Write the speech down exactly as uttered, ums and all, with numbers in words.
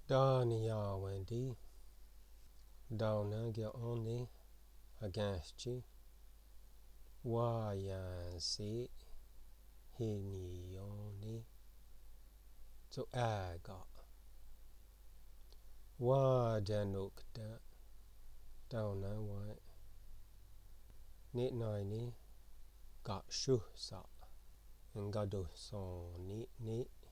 Dania Wendy, Dana Giloni, Against Wayansi, Hinioni, to Aga, Wajanukda, Dana White, Nitnini, Got Shusa, and Gadusoni, Nit.